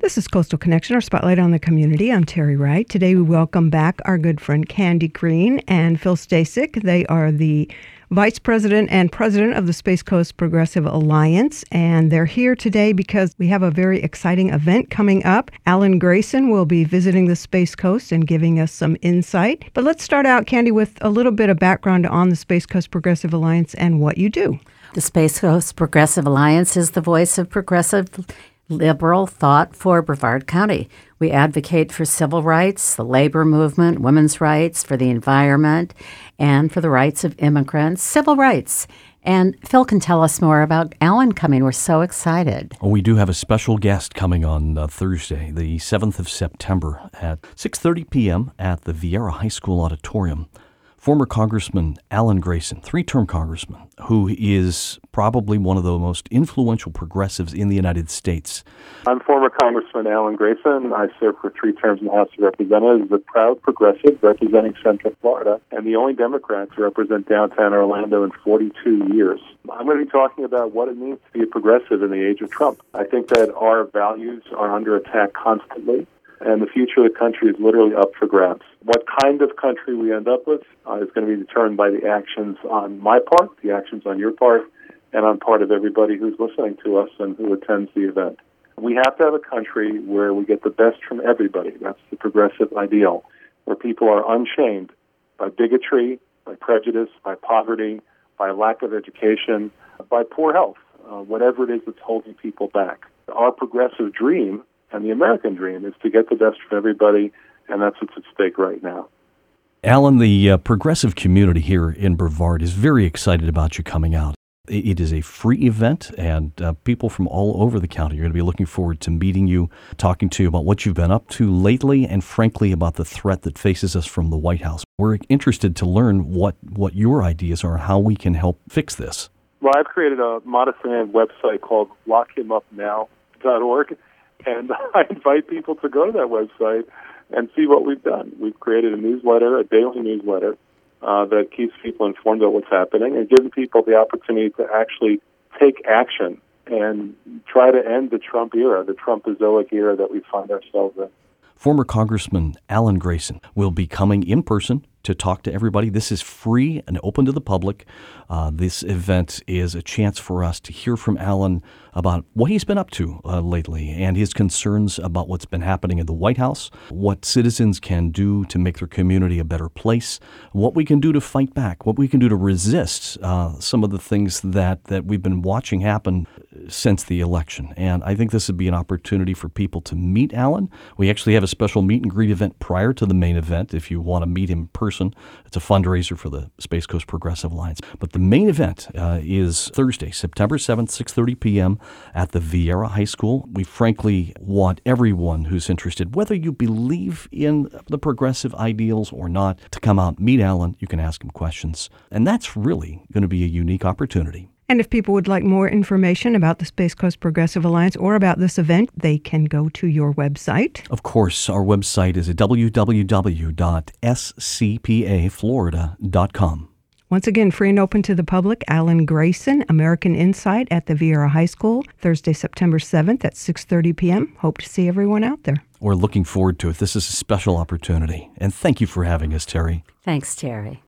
This is Coastal Connection, our spotlight on the community. I'm Terry Wright. Today we welcome back our good friend Candy Green and Phil Stasek. They are the Vice President and President of the Space Coast Progressive Alliance, and they're here today because we have a very exciting event coming up. Alan Grayson will be visiting the Space Coast and giving us some insight. But let's start out, Candy, with a little bit of background on the Space Coast Progressive Alliance and what you do. The Space Coast Progressive Alliance is the voice of progressive liberal thought for Brevard County. We advocate for civil rights, the labor movement, women's rights, for the environment, and for the rights of immigrants, civil rights. And Phil can tell us more about Alan coming. We're so excited. We do have a special guest coming on Thursday, the 7th of September at 6:30 p.m. at the Viera High School Auditorium. Former Congressman Alan Grayson, three-term congressman, who is probably one of the most influential progressives in the United States. I'm former Congressman Alan Grayson. I served for 3 terms in the House of Representatives, a proud progressive representing Central Florida, and the only Democrat to represent downtown Orlando in 42 years. I'm going to be talking about what it means to be a progressive in the age of Trump. I think that our values are under attack constantly, and the future of the country is literally up for grabs. What kind of country we end up with is going to be determined by the actions on my part, the actions on your part, and on part of everybody who's listening to us and who attends the event. We have to have a country where we get the best from everybody. That's the progressive ideal, where people are unshamed by bigotry, by prejudice, by poverty, by lack of education, by poor health, whatever it is that's holding people back. Our progressive dream and the American dream is to get the best from everybody, and that's what's at stake right now. Alan, the progressive community here in Brevard is very excited about you coming out. It is a free event, and people from all over the county are going to be looking forward to meeting you, talking to you about what you've been up to lately, and frankly about the threat that faces us from the White House. We're interested to learn what your ideas are, how we can help fix this. Well, I've created a modestly named website called LockHimUpNow.org, and I invite people to go to that website and see what we've done. We've created a newsletter, a daily newsletter, that keeps people informed about what's happening and giving people the opportunity to actually take action and try to end the Trump era, the Trumpozoic era that we find ourselves in. Former Congressman Alan Grayson will be coming in person to talk to everybody. This is free and open to the public. This event is a chance for us to hear from Alan about what he's been up to lately and his concerns about what's been happening in the White House, what citizens can do to make their community a better place, what we can do to fight back, what we can do to resist some of the things that we've been watching happen since the election. And I think this would be an opportunity for people to meet Alan. We actually have a special meet and greet event prior to the main event if you want to meet him in person. It's a fundraiser for the Space Coast Progressive Alliance. But the main event is Thursday, September 7th, 6:30 p.m. at the Viera High School. We frankly want everyone who's interested, whether you believe in the progressive ideals or not, to come out, meet Alan. You can ask him questions. And that's really going to be a unique opportunity. And if people would like more information about the Space Coast Progressive Alliance or about this event, they can go to your website. Of course, our website is at www.scpaflorida.com. Once again, free and open to the public. Alan Grayson, American Insight at the Viera High School, Thursday, September 7th at 6:30 p.m. Hope to see everyone out there. We're looking forward to it. This is a special opportunity. And thank you for having us, Terry. Thanks, Terry.